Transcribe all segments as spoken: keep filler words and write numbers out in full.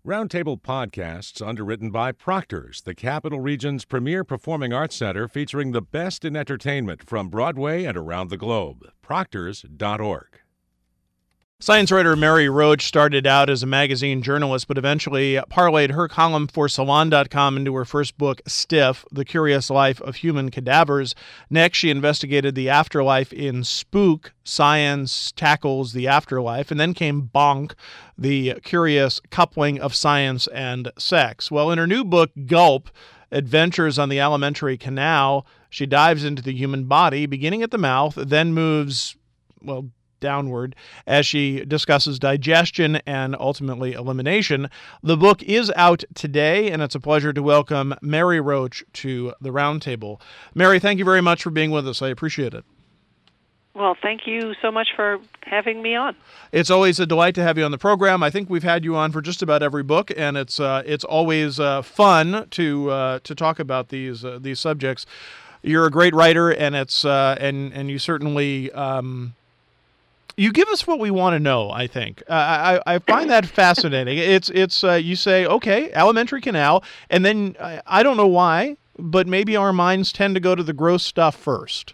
Roundtable Podcasts, underwritten by Proctor's, the Capital Region's premier performing arts center featuring the best in entertainment from Broadway and around the globe. proctors dot org. Science writer Mary Roach started out as a magazine journalist, but eventually parlayed her column for Salon dot com into her first book, Stiff, The Curious Life of Human Cadavers. Next, she investigated the afterlife in Spook, Science Tackles the Afterlife, and then came Bonk, The Curious Coupling of Science and Sex. Well, in her new book, Gulp, Adventures on the Alimentary Canal, she dives into the human body, beginning at the mouth, then moves, well, downward as she discusses digestion and ultimately elimination. The book is out today, and it's a pleasure to welcome Mary Roach to the Roundtable. Mary, thank you very much for being with us. I appreciate it. Well, thank you so much for having me on. It's always a delight to have you on the program. I think we've had you on for just about every book, and it's uh, it's always uh, fun to uh, to talk about these uh, these subjects. You're a great writer, and it's uh, and and you certainly. Um, You give us what we want to know, I think. Uh, I, I find that fascinating. It's, it's uh, you say, okay, alimentary canal, and then I, I don't know why, but maybe our minds tend to go to the gross stuff first.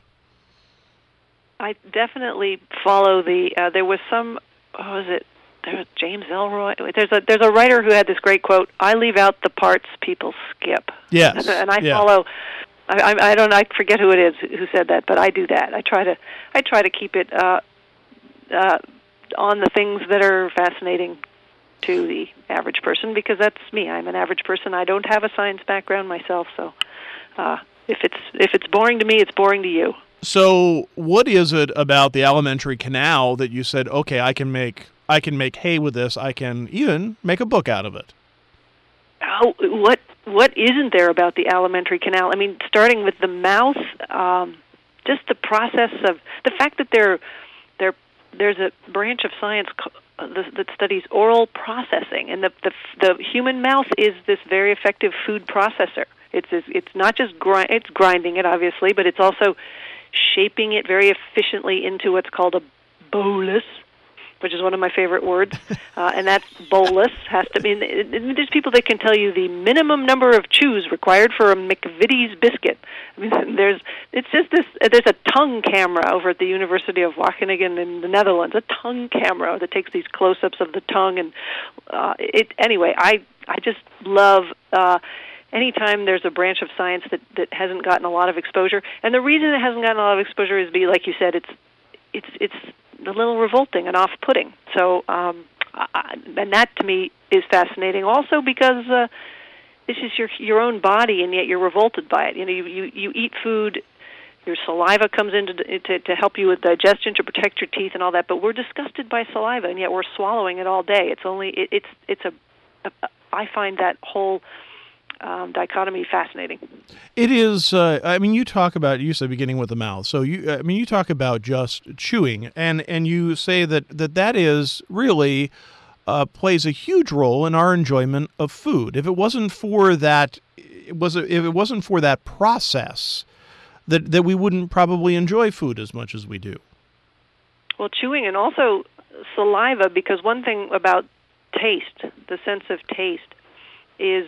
I definitely follow the, uh, there was some, what was it, there was James Ellroy. There's a, there's a writer who had this great quote, I leave out the parts people skip. Yes. And I yeah. follow, I, I, I don't, I forget who it is who said that, but I do that. I try to, I try to keep it, uh, Uh, on the things that are fascinating to the average person, because that's me. I'm an average person. I don't have a science background myself, so uh, if it's if it's boring to me, it's boring to you. So, what is it about the alimentary canal that you said, okay, I can make I can make hay with this. I can even make a book out of it? Oh, what what isn't there about the alimentary canal? I mean, starting with the mouth, um, just the process of the fact that they're they're There's a branch of science that studies oral processing, and the, the the human mouth is this very effective food processor. It's it's not just grind, it's grinding it obviously, but it's also shaping it very efficiently into what's called a bolus, which is one of my favorite words. Uh, and that bolus has to be. There's people that can tell you the minimum number of chews required for a McVitie's biscuit. I mean, there's it's just this. There's a tongue camera over at the University of Wageningen in the Netherlands. A tongue camera that takes these close-ups of the tongue, and uh, it. Anyway, I I just love. Uh, Anytime there's a branch of science that, that hasn't gotten a lot of exposure, and the reason it hasn't gotten a lot of exposure is, be like you said, it's it's it's a little revolting and off-putting. So, um, I, and that to me is fascinating. Also because uh, this is your your own body, and yet you're revolted by it. You know, you you, you eat food. Your saliva comes in to, to to help you with digestion, to protect your teeth and all that. But we're disgusted by saliva, and yet we're swallowing it all day. It's only it, it's it's a, a I find that whole Um, dichotomy fascinating. It is. Uh, I mean, you talk about you said beginning with the mouth. So you, I mean, you talk about just chewing, and and you say that that that is really uh, plays a huge role in our enjoyment of food. If it wasn't for that, it was if it wasn't for that process, that that we wouldn't probably enjoy food as much as we do. Well, chewing and also saliva, because one thing about taste, the sense of taste, is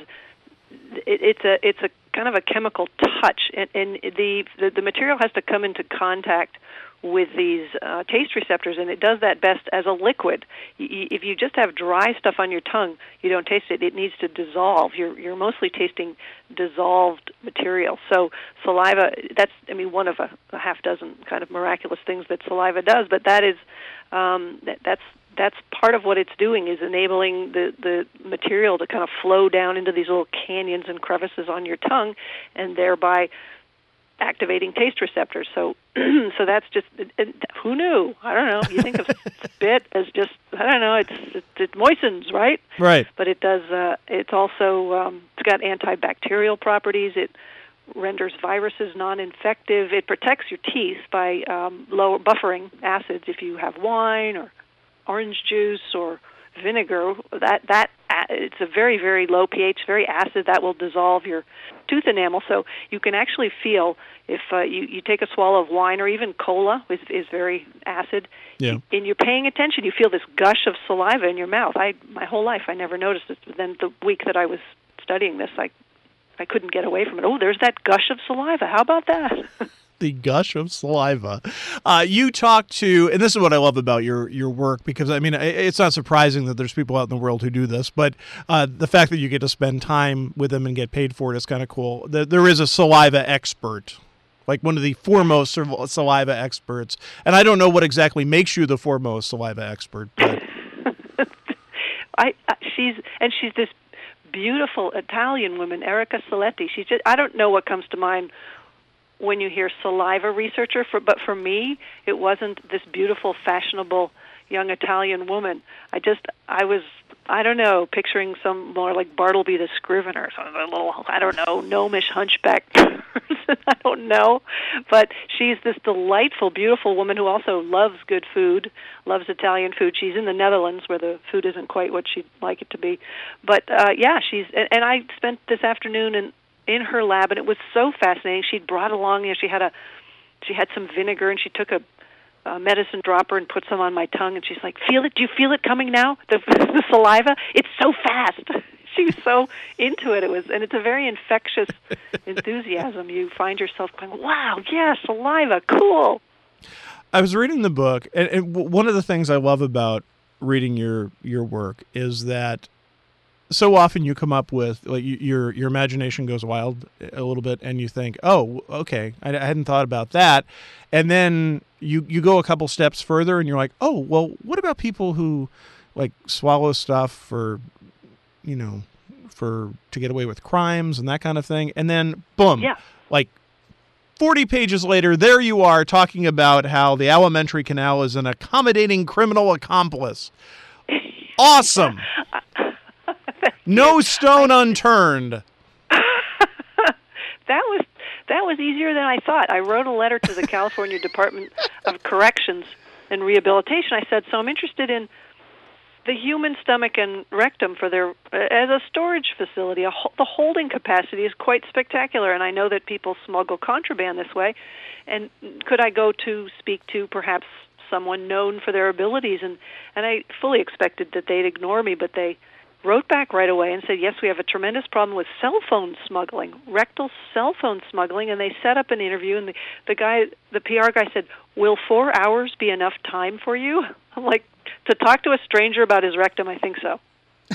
It, it's a it's a kind of a chemical touch, and, and the, the the material has to come into contact with these uh, taste receptors, and it does that best as a liquid. Y- if you just have dry stuff on your tongue, you don't taste it. It needs to dissolve. You're you're mostly tasting dissolved material. So saliva, that's I mean one of a, a half dozen kind of miraculous things that saliva does, but that is um, that, that's. That's part of what it's doing, is enabling the, the material to kind of flow down into these little canyons and crevices on your tongue, and thereby activating taste receptors. So, so that's just it, it, who knew? I don't know. You think of spit as just I don't know. It's it, it moistens, right? Right. But it does. Uh, it's also um, it's got antibacterial properties. It renders viruses non-infective. It protects your teeth by um, low buffering acids if you have wine or orange juice or vinegar. That that it's a very, very low pH, very acid, that will dissolve your tooth enamel. So you can actually feel if uh, you, you take a swallow of wine or even cola, which is very acid, yeah. and you're paying attention, you feel this gush of saliva in your mouth. I my whole life I never noticed it. But then the week that I was studying this, I I couldn't get away from it. Oh, there's that gush of saliva. How about that? The gush of saliva. Uh, you talk to, and this is what I love about your your work, because, I mean, it's not surprising that there's people out in the world who do this, but uh, the fact that you get to spend time with them and get paid for it is kind of cool. There is a saliva expert, like one of the foremost saliva experts, and I don't know what exactly makes you the foremost saliva expert, but... I, I she's and she's this beautiful Italian woman, Erica Saletti. She's just, I don't know what comes to mind when you hear saliva researcher, for, but for me, it wasn't this beautiful, fashionable young Italian woman. I just, I was, I don't know, picturing some more like Bartleby the Scrivener, some a little, I don't know, gnomish hunchback person, I don't know. But she's this delightful, beautiful woman who also loves good food, loves Italian food. She's in the Netherlands where the food isn't quite what she'd like it to be. But, uh, yeah, she's, and, and I spent this afternoon in, in her lab, and it was so fascinating. She'd brought along, you know, she had a, she had some vinegar, and she took a, a medicine dropper and put some on my tongue, and she's like, "Feel it? Do you feel it coming now? The, the saliva? It's so fast." She was so into it. It was, and it's a very infectious enthusiasm. You find yourself going, "Wow, yeah, saliva, cool." I was reading the book, and, and one of the things I love about reading your your work is that so often you come up with, like, you, your your imagination goes wild a little bit, and you think, oh, okay, I, I hadn't thought about that. And then you, you go a couple steps further, and you're like, oh, well, what about people who, like, swallow stuff for, you know, for to get away with crimes and that kind of thing? And then, boom, yeah. like, forty pages later, there you are talking about how the alimentary canal is an accommodating criminal accomplice. Awesome. No stone unturned. That was that was easier than I thought. I wrote a letter to the California Department of Corrections and Rehabilitation. I said, so I'm interested in the human stomach and rectum for their as a storage facility. A, the holding capacity is quite spectacular, and I know that people smuggle contraband this way. And could I go to speak to perhaps someone known for their abilities? And, and I fully expected that they'd ignore me, but they wrote back right away and said, yes, we have a tremendous problem with cell phone smuggling, rectal cell phone smuggling, and they set up an interview, and the, the guy, the P R guy said, will four hours be enough time for you? I'm like, to talk to a stranger about his rectum, I think so.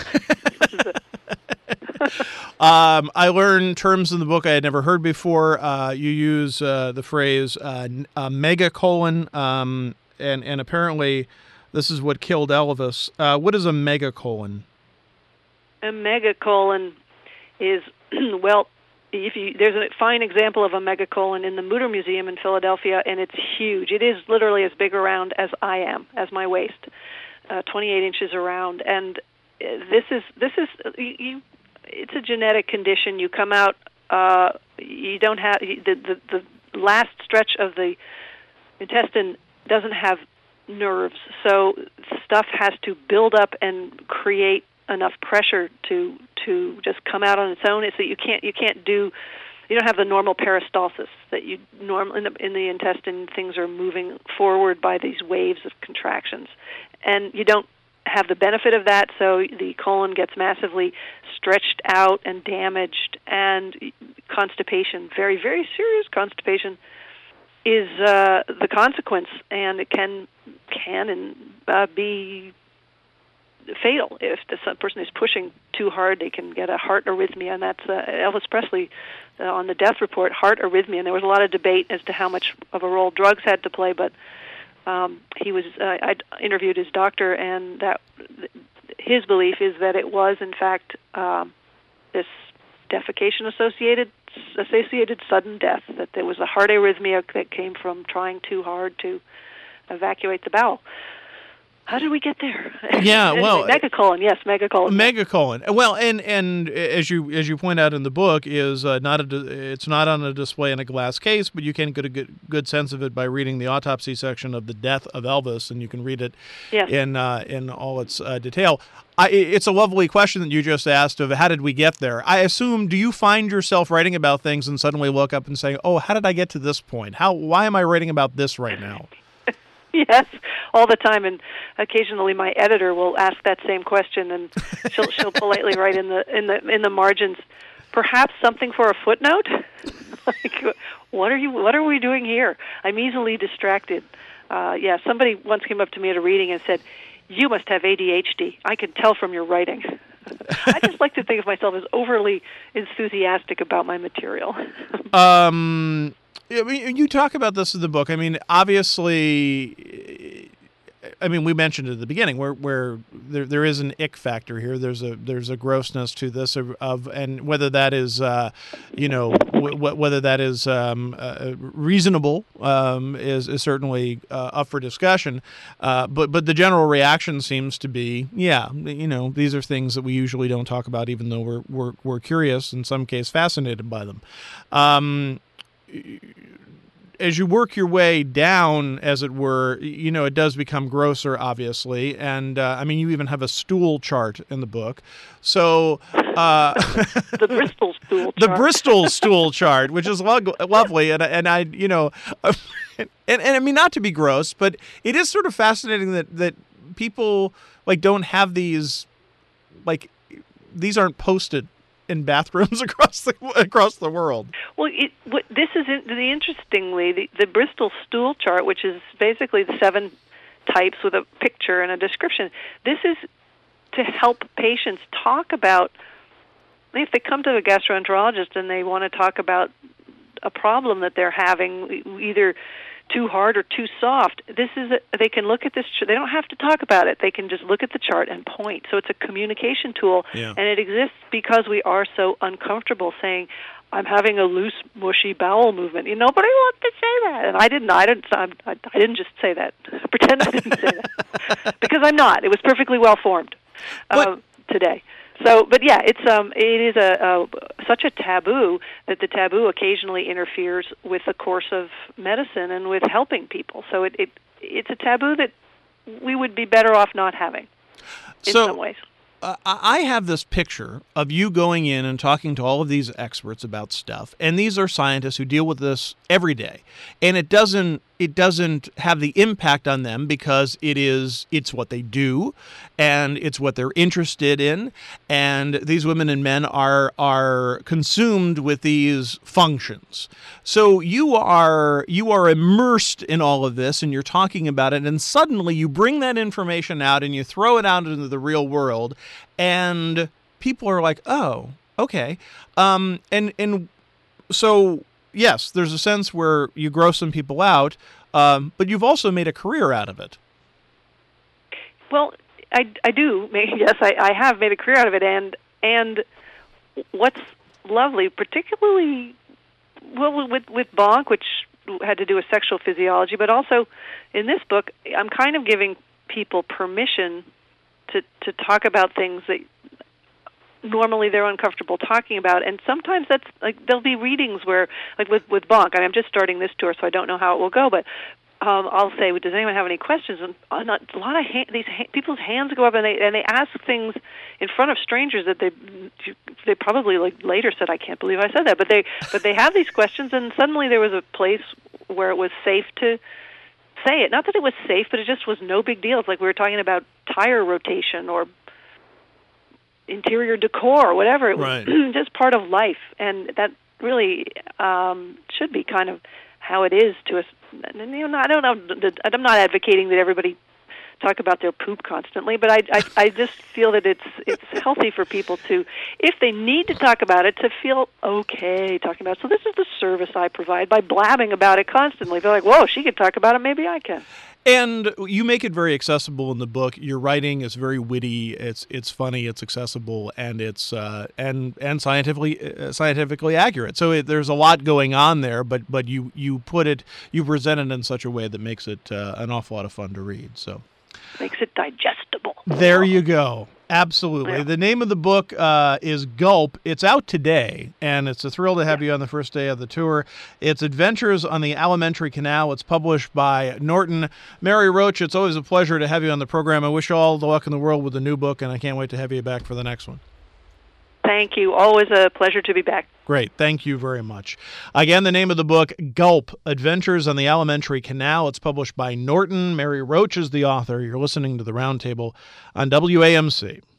um, I learned terms in the book I had never heard before. Uh, you use uh, the phrase uh, uh, megacolon, um, and, and apparently this is what killed Elvis. Uh, what is a megacolon? A megacolon is, well, if you, there's a fine example of a megacolon in the Mutter Museum in Philadelphia, and it's huge. It is literally as big around as I am, as my waist, uh, twenty-eight inches around. And this is this is you, you. It's a genetic condition. You come out. Uh, you don't have the, the the last stretch of the intestine doesn't have nerves, so stuff has to build up and create enough pressure to to just come out on its own. It's that you can't you can't do you don't have the normal peristalsis that you normal in the in the intestine. Things are moving forward by these waves of contractions, and you don't have the benefit of that. So the colon gets massively stretched out and damaged, and constipation, very very serious constipation, is uh, the consequence, and it can can and uh, be fatal. If the person is pushing too hard, they can get a heart arrhythmia, and that's uh, Elvis Presley uh, on the death report, heart arrhythmia. And there was a lot of debate as to how much of a role drugs had to play, but um, he was. Uh, I interviewed his doctor, and that his belief is that it was, in fact, um, this defecation-associated associated sudden death. That there was a heart arrhythmia that came from trying too hard to evacuate the bowel. How did we get there? Yeah, anyway, well, megacolon, yes, megacolon. Megacolon. Well, and and as you as you point out in the book, is uh, not a it's not on a display in a glass case, but you can get a good good sense of it by reading the autopsy section of The Death of Elvis, and you can read it yes. in uh, in all its uh, detail. I, it's a lovely question that you just asked of how did we get there? I assume, do you find yourself writing about things and suddenly look up and saying, oh, how did I get to this point? How why am I writing about this right now? Yes, all the time, and occasionally my editor will ask that same question, and she'll she'll politely write in the in the in the margins, perhaps something for a footnote. Like, what are you? What are we doing here? I'm easily distracted. Uh, yeah, somebody once came up to me at a reading and said, "You must have A D H D. I can tell from your writing." I just like to think of myself as overly enthusiastic about my material. um. I mean, you talk about this in the book. I mean, obviously, I mean, we mentioned at the beginning where where there there is an ick factor here. There's a there's a grossness to this of, of and whether that is, uh, you know, w- whether that is um, uh, reasonable um, is is certainly uh, up for discussion. Uh, but but the general reaction seems to be, yeah, you know, these are things that we usually don't talk about, even though we're we're we're curious, in some case, fascinated by them. Um, As you work your way down, as it were, you know, it does become grosser, obviously. And, uh, I mean, you even have a stool chart in the book. So... Uh, the Bristol stool chart. The Bristol stool chart, which is lo- lovely. And, and I, you know... And, and, I mean, not to be gross, but it is sort of fascinating that, that people, like, don't have these... Like, these aren't posted in bathrooms across the across the world. Well, it, what, this is in, the interestingly the, the Bristol stool chart, which is basically the seven types with a picture and a description. This is to help patients talk about if they come to a gastroenterologist and they want to talk about a problem that they're having, either too hard or too soft. This is a, they can look at this. They don't have to talk about it. They can just look at the chart and point. So it's a communication tool, yeah. And it exists because we are so uncomfortable saying, "I'm having a loose, mushy bowel movement." You know, nobody wants to say that, and I didn't. I didn't. I, I didn't just say that. Pretend I didn't say that because I'm not. It was perfectly well formed uh, today. So, but yeah, it's um, it is a, a such a taboo that the taboo occasionally interferes with the course of medicine and with helping people. So it, it it's a taboo that we would be better off not having in so, some ways. Uh, I have this picture of you going in and talking to all of these experts about stuff, and these are scientists who deal with this every day, and it doesn't it doesn't have the impact on them because it is it's what they do, and it's what they're interested in, and these women and men are are consumed with these functions. So you are you are immersed in all of this, and you're talking about it, and suddenly you bring that information out and you throw it out into the real world. And people are like, oh, okay. Um, and and so, yes, there's a sense where you gross some people out, um, but you've also made a career out of it. Well, I, I do. Yes, I, I have made a career out of it. And, and what's lovely, particularly well, with, with Bonk, which had to do with sexual physiology, but also in this book, I'm kind of giving people permission to to talk about things that normally they're uncomfortable talking about. And sometimes that's like there'll be readings where, like with with Bonk, I mean, I'm just starting this tour, so I don't know how it will go, but um, I'll say, does anyone have any questions? And a lot of ha- these ha- people's hands go up, and they and they ask things in front of strangers that they they probably like later said, I can't believe I said that, but they but they have these questions, and suddenly there was a place where it was safe to say it. Not that it was safe, but it just was no big deal. It's like we were talking about tire rotation or interior decor or whatever. It was right. just part of life, and that really um, should be kind of how it is to us. And, you know, I don't know. I'm not advocating that everybody talk about their poop constantly, but I, I, I just feel that it's it's healthy for people to, if they need to talk about it, to feel okay talking about it. So this is the service I provide by blabbing about it constantly. They're like, whoa, she could talk about it, maybe I can. And you make it very accessible in the book. Your writing is very witty. It's it's funny. It's accessible, and it's uh, and and scientifically uh, scientifically accurate. So it, there's a lot going on there. But but you you put it you present it in such a way that makes it uh, an awful lot of fun to read. So. Makes it digestible. There you go. Absolutely. Yeah. The name of the book uh, is Gulp. It's out today, and it's a thrill to have yeah. you on the first day of the tour. It's Adventures on the Alimentary Canal. It's published by Norton. Mary Roach, it's always a pleasure to have you on the program. I wish you all the luck in the world with the new book, and I can't wait to have you back for the next one. Thank you. Always a pleasure to be back. Great. Thank you very much. Again, the name of the book, Gulp, Adventures on the Alimentary Canal. It's published by Norton. Mary Roach is the author. You're listening to The Roundtable on W A M C.